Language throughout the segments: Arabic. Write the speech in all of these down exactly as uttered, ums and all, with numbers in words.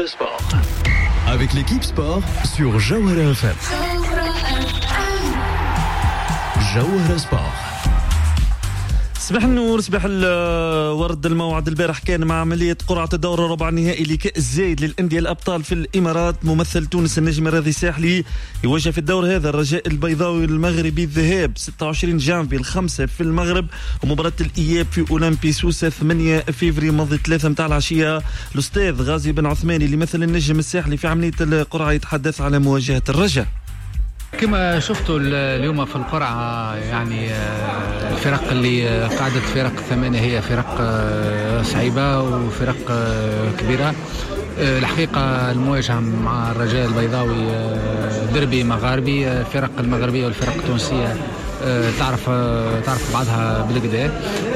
Jawhara Sport. Avec l'équipe sport sur Jawhara F M. Jawhara Sport. صباح النور، صباح الورد. الموعد البارح كان مع عملية قرعة الدور الربع النهائي لكأس زايد للأندية الأبطال في الإمارات. ممثل تونس النجم الراضي الساحلي يواجه في الدور هذا الرجاء البيضاوي المغربي. الذهاب ستة وعشرين جانفي الخمسة في المغرب، ومباراة الإياب في أولمبي سوسة ثمانية فيفري منذ ثلاثة متاع العشية. الأستاذ غازي بن عثماني اللي مثل النجم الساحلي في عملية القرعة يتحدث على مواجهة الرجاء. كما شفتوا اليوم في القرعة، يعني الفرق اللي قاعدة فرق ثمانية هي فرق صعيبة وفرق كبيرة. الحقيقة المواجهة مع الرجاء البيضاوي دربي مغاربي. الفرق المغربية والفرق التونسية تعرف تعرف بعضها بالكدا.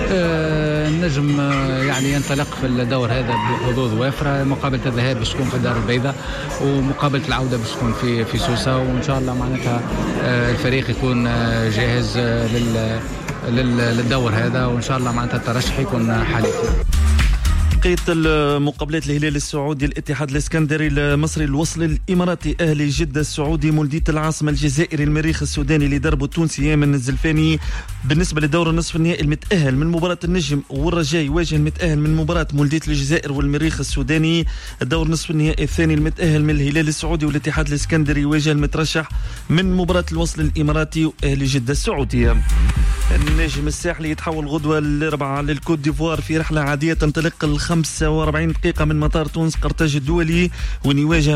النجم يعني ينطلق في الدور هذا بحظوظ وافرة. مقابلة الذهاب باش تكون في الدار البيضاء، ومقابلة العودة باش تكون في في سوسة، وإن شاء الله معناتها الفريق يكون جاهز لل للدور هذا، وإن شاء الله معناتها الترشح يكون حليف. بقيت المقابلات الهلال السعودي الاتحاد الاسكندري المصري الوصل الاماراتي اهلي جده السعودي مولديه العاصمه الجزائري المريخ السوداني اللي دربوا التونسي يامن الزلفاني. بالنسبه للدور النصف النهائي المتاهل من مباراه النجم والرجاء يواجه المتاهل من مباراه مولديه الجزائر والمريخ السوداني. الدور النصف النهائي الثاني المتاهل من الهلال السعودي والاتحاد الاسكندري يواجه المترشح من مباراه الوصل الاماراتي واهلي جده السعودي. النجم الساحلي يتحول غدوة الأربعاء للكوت ديفوار في رحلة عادية تنطلق الخمسة وأربعين دقيقة من مطار تونس قرطاج الدولي، وين يواجه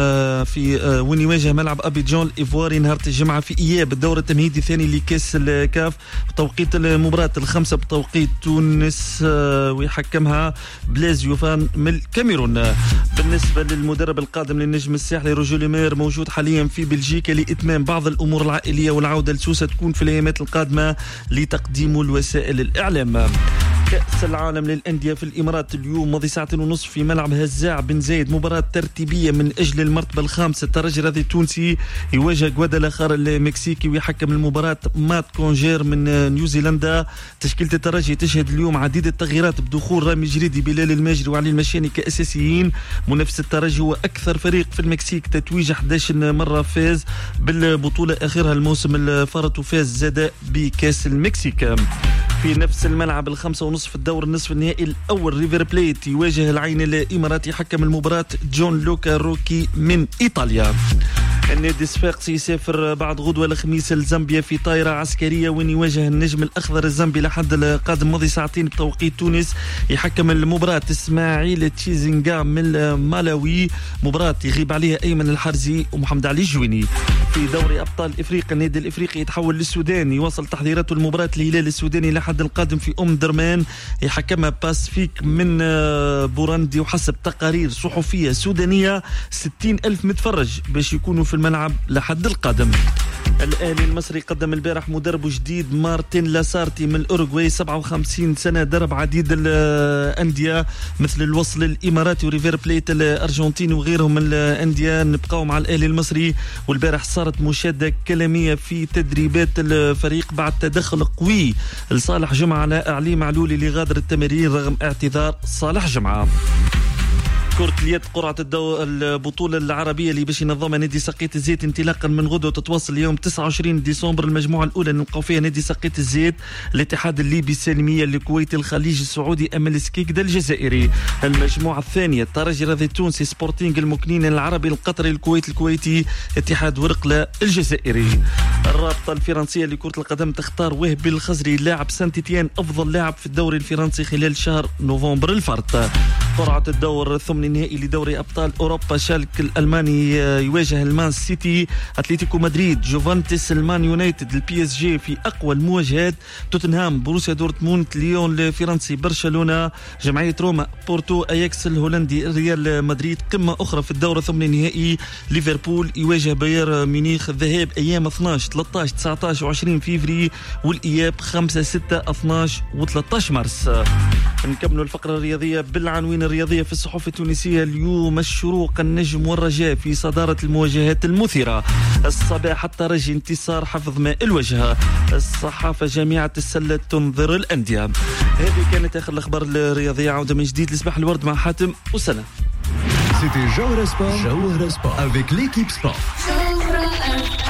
في وين يواجه ملعب أبيجان الإيفواري نهار الجمعة في إياب الدور التمهيدي الثاني لكأس الكاف. توقيت المباراة الخمسة بتوقيت تونس، ويحكمها بلاز يوفان من الكاميرون. بالنسبة للمدرب القادم للنجم الساحلي روجو ليمير موجود حاليا في بلجيكا لإتمام بعض الأمور العائلية، والعودة لسوسة تكون في الأيامات القادمة لتقديم الوسائل الإعلام. كأس العالم للأندية في الإمارات اليوم ماضي ساعتين ونصف في ملعب هزاع بن زايد، مباراة ترتيبية من أجل المرتبة الخامسة. الترجي الرياضي التونسي يواجه غوادالاخار المكسيكي، ويحكم المباراة مات كونجير من نيوزيلندا. تشكيلة الترجي تشهد اليوم عديد التغييرات بدخول رامي جريدي بلال الماجري وعلي المشاني كأساسيين. منافس الترجي هو أكثر فريق في المكسيك تتويج أحد عشر مرة فاز بالبطولة، آخرها الموسم الفارط وفاز زاد بكأس المكسيك. في نفس الملعب الخمسة ونصف في الدور النصف النهائي الأول ريفر بليت يواجه العين الإماراتي. يحكم المباراة جون لوكا روكي من إيطاليا. النادي الصفاقسي يسافر بعد غدوة الخميس لزامبيا في طائرة عسكرية، وين يواجه النجم الأخضر الزامبي لحد القادم ماضي ساعتين بتوقيت تونس. يحكم المباراة إسماعيل تشيزينغا من مالاوي، مباراة يغيب عليها أيمن الحرزي ومحمد علي الجويني. في دوري أبطال إفريقيا النادي الإفريقي يتحول للسودان، يواصل تحضيراته المباراة الهلال السوداني لحد القادم في أم درمان. يحكمها باسفيك من بوراندي، وحسب تقارير صحفية سودانية ستين ألف متفرج باش يكونوا في الملعب لحد القادم. الأهلي المصري قدم البارح مدرب جديد مارتين لاسارتي من الأوروغواي، سبعة وخمسين سنة، درب عديد الأندية مثل الوصل الإماراتي وريفير بليت الأرجنتيني وغيرهم من الأندية. نبقاو مع الأهلي المصري، والبارح صارت مشادة كلامية في تدريبات الفريق بعد تدخل قوي لصالح جمعة على علي معلول اللي غادر التمارين رغم اعتذار صالح جمعة. كرة اليد قرعة الدو... البطولة العربية اللي باش ينظمها نادي سقيت الزيت انطلاقا من غدوة تتواصل اليوم تسعة وعشرين ديسمبر. المجموعة الأولى نلقاو فيها نادي سقيت الزيت، الاتحاد الليبي السالمية الكويتي الخليج السعودي أمل سكيكدا الجزائري. المجموعة الثانية الترجي الرياضي التونسي سبورتينغ المكنين العربي القطري الكويت الكويتي اتحاد ورقلة الجزائري. الرابطة الفرنسية لكرة القدم تختار وهبي الخزري لاعب سانتيتيان أفضل لاعب في الدوري الفرنسي خلال شهر نوفمبر الفارط. قرعة الدور الثمن النهائي لدوري أبطال أوروبا، شالك الألماني يواجه المان سيتي، أتلتيكو مدريد جوفانتس، المان يونايتد، البي اس جي في أقوى المواجهات، توتنهام، بروسيا دورتموند، ليون الفرنسي، برشلونة، جمعية روما، بورتو، أياكس الهولندي، ريال مدريد. قمة أخرى في الدور الثمن النهائي ليفربول يواجه بايرن ميونخ، الذهاب أيام اثناشر ثلاثة عشر تسعة عشر وعشرين فيفري، والإياب خمسة ستة اثناشر وثلاثة عشر مارس. نكملوا الفقرة الرياضية بالعناوين الرياضية في الصحف التونسية اليوم. الشروق، النجم والرجاء في صدارة المواجهات المثيرة. الصباح الترجي انتصار حفظ ماء الوجه. الصحافة جامعة السلة تنظر الأندية. هذه كانت آخر الأخبار الرياضية. عودة من جديد لصباح الورد مع حاتم وسنة. C'était Jawhara Sport, Jawhara Sport avec l'équipe sport.